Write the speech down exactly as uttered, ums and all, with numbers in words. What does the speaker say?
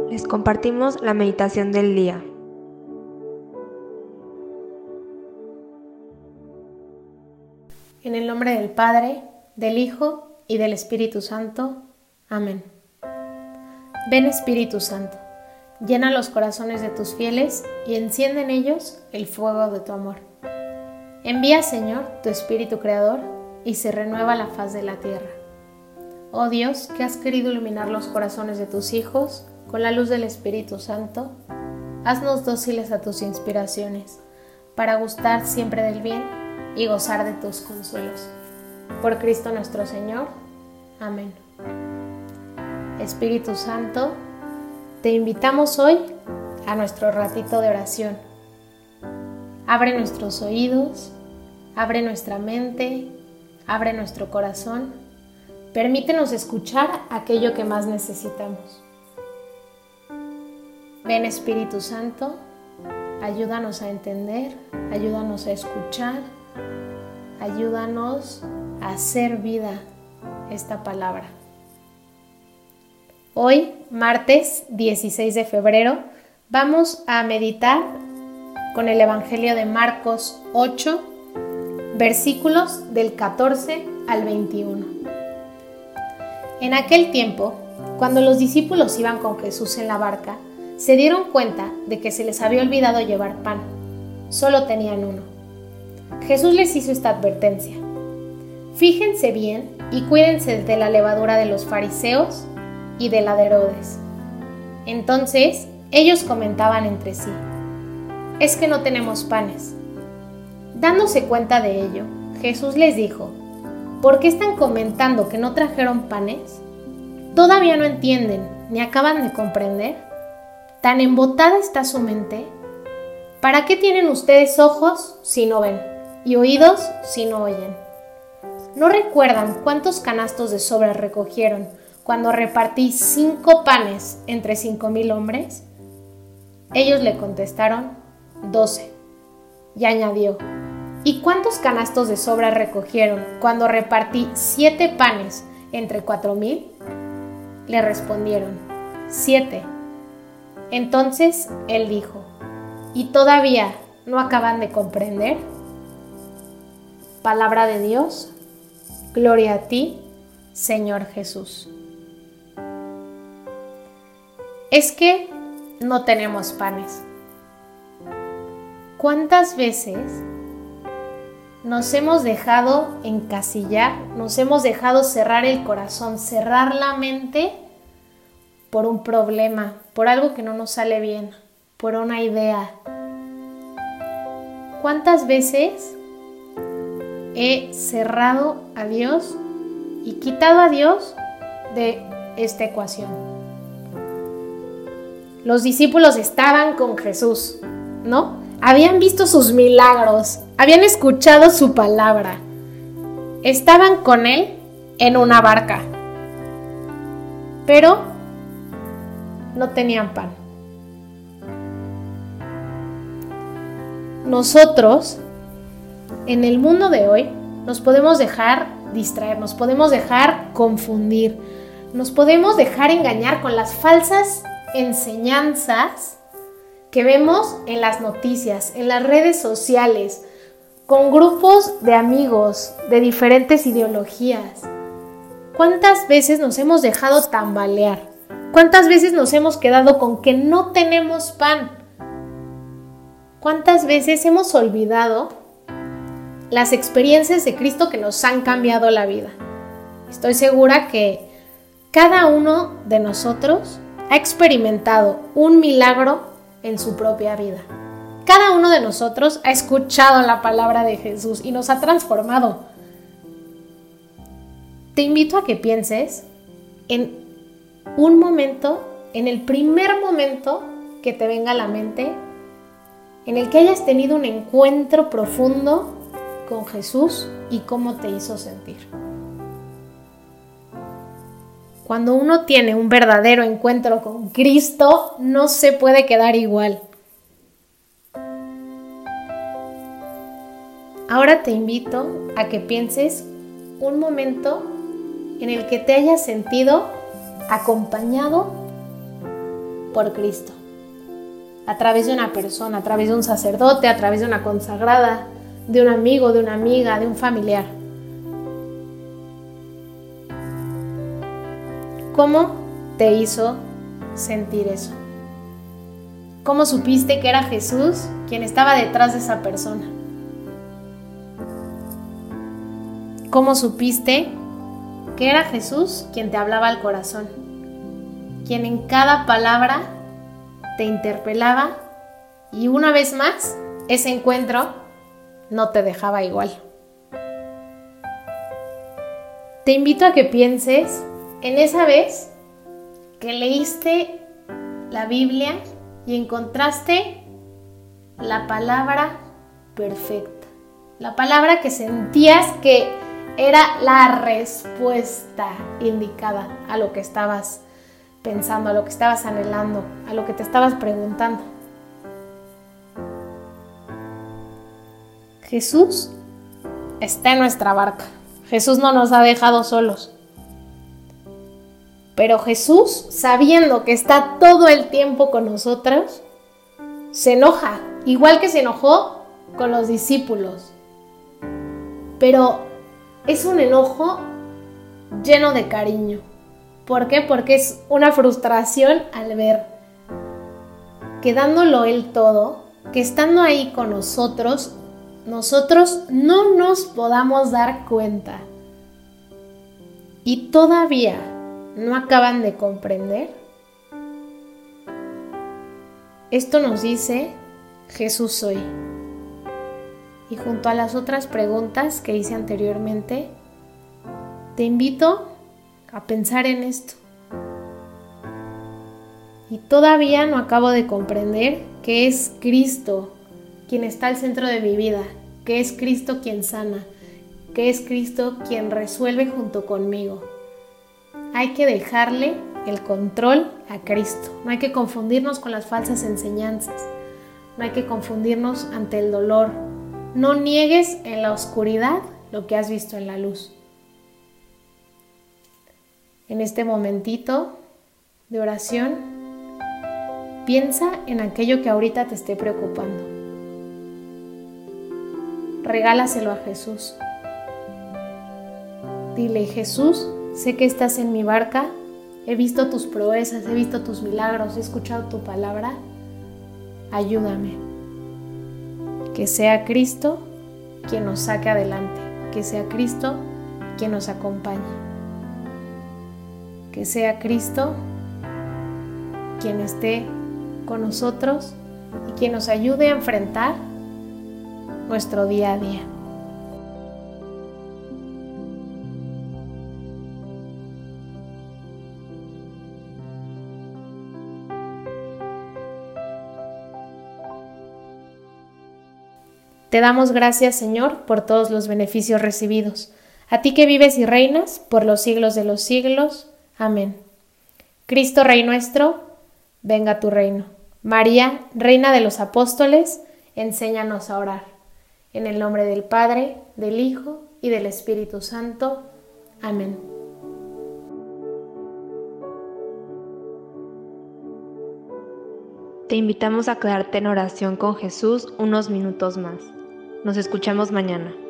Les compartimos la meditación del día. En el nombre del Padre, del Hijo y del Espíritu Santo. Amén. Ven Espíritu Santo, llena los corazones de tus fieles y enciende en ellos el fuego de tu amor. Envía, Señor, tu Espíritu Creador y se renueva la faz de la tierra. Oh Dios, que has querido iluminar los corazones de tus hijos con la luz del Espíritu Santo, haznos dóciles a tus inspiraciones, para gustar siempre del bien y gozar de tus consuelos. Por Cristo nuestro Señor. Amén. Espíritu Santo, te invitamos hoy a nuestro ratito de oración. Abre nuestros oídos, abre nuestra mente, abre nuestro corazón. Permítenos escuchar aquello que más necesitamos. Ven Espíritu Santo, ayúdanos a entender, ayúdanos a escuchar, ayúdanos a hacer vida esta palabra. Hoy, martes dieciséis de febrero, vamos a meditar con el Evangelio de Marcos ocho, versículos del catorce al veintiuno. En aquel tiempo, cuando los discípulos iban con Jesús en la barca, se dieron cuenta de que se les había olvidado llevar pan. Solo tenían uno. Jesús les hizo esta advertencia: fíjense bien y cuídense de la levadura de los fariseos y de la de Herodes. Entonces ellos comentaban entre sí: es que no tenemos panes. Dándose cuenta de ello, Jesús les dijo: ¿por qué están comentando que no trajeron panes? ¿Todavía no entienden ni acaban de comprender? ¿Tan embotada está su mente? ¿Para qué tienen ustedes ojos si no ven y oídos si no oyen? ¿No recuerdan cuántos canastos de sobra recogieron cuando repartí cinco panes entre cinco mil hombres? Ellos le contestaron: doce. Y añadió: ¿y cuántos canastos de sobra recogieron cuando repartí siete panes entre cuatro mil? Le respondieron: siete. Entonces él dijo: ¿y todavía no acaban de comprender? Palabra de Dios. Gloria a ti, Señor Jesús. Es que no tenemos panes. ¿Cuántas veces nos hemos dejado encasillar, nos hemos dejado cerrar el corazón, cerrar la mente por un problema, por algo que no nos sale bien, por una idea? ¿Cuántas veces he cerrado a Dios y quitado a Dios de esta ecuación? Los discípulos estaban con Jesús, ¿no? Habían visto sus milagros, habían escuchado su palabra, estaban con Él en una barca, pero no tenían pan. Nosotros, en el mundo de hoy, nos podemos dejar distraer, nos podemos dejar confundir, nos podemos dejar engañar con las falsas enseñanzas que vemos en las noticias, en las redes sociales, con grupos de amigos de diferentes ideologías. ¿Cuántas veces nos hemos dejado tambalear? ¿Cuántas veces nos hemos quedado con que no tenemos pan? ¿Cuántas veces hemos olvidado las experiencias de Cristo que nos han cambiado la vida? Estoy segura que cada uno de nosotros ha experimentado un milagro en su propia vida. Cada uno de nosotros ha escuchado la palabra de Jesús y nos ha transformado. Te invito a que pienses en un momento, en el primer momento que te venga a la mente, en el que hayas tenido un encuentro profundo con Jesús y cómo te hizo sentir. Cuando uno tiene un verdadero encuentro con Cristo, no se puede quedar igual. Ahora te invito a que pienses un momento en el que te hayas sentido acompañado por Cristo. A través de una persona, a través de un sacerdote, a través de una consagrada, de un amigo, de una amiga, de un familiar. ¿Cómo te hizo sentir eso? ¿Cómo supiste que era Jesús quien estaba detrás de esa persona? ¿Cómo supiste que era Jesús quien te hablaba al corazón? Quien en cada palabra te interpelaba y una vez más ese encuentro no te dejaba igual. Te invito a que pienses en esa vez que leíste la Biblia y encontraste la palabra perfecta, la palabra que sentías que era la respuesta indicada a lo que estabas pensando, a lo que estabas anhelando, a lo que te estabas preguntando. Jesús está en nuestra barca. Jesús no nos ha dejado solos. Pero Jesús, sabiendo que está todo el tiempo con nosotros, se enoja, igual que se enojó con los discípulos. Pero es un enojo lleno de cariño. ¿Por qué? Porque es una frustración al ver que dándolo Él todo, que estando ahí con nosotros, nosotros no nos podamos dar cuenta. Y todavía no acaban de comprender. Esto nos dice Jesús soy. Y junto a las otras preguntas que hice anteriormente, te invito a pensar en esto. Y todavía no acabo de comprender que es Cristo quien está al centro de mi vida, que es Cristo quien sana, que es Cristo quien resuelve junto conmigo. Hay que dejarle el control a Cristo. No hay que confundirnos con las falsas enseñanzas. No hay que confundirnos ante el dolor. No niegues en la oscuridad lo que has visto en la luz. En este momentito de oración, piensa en aquello que ahorita te esté preocupando. Regálaselo a Jesús. Dile, Jesús, sé que estás en mi barca, he visto tus proezas, he visto tus milagros, he escuchado tu palabra. Ayúdame. Que sea Cristo quien nos saque adelante, que sea Cristo quien nos acompañe. Que sea Cristo quien esté con nosotros y quien nos ayude a enfrentar nuestro día a día. Te damos gracias, Señor, por todos los beneficios recibidos. A ti que vives y reinas por los siglos de los siglos. Amén. Cristo, Rey nuestro, venga a tu reino. María, Reina de los Apóstoles, enséñanos a orar. En el nombre del Padre, del Hijo y del Espíritu Santo. Amén. Te invitamos a quedarte en oración con Jesús unos minutos más. Nos escuchamos mañana.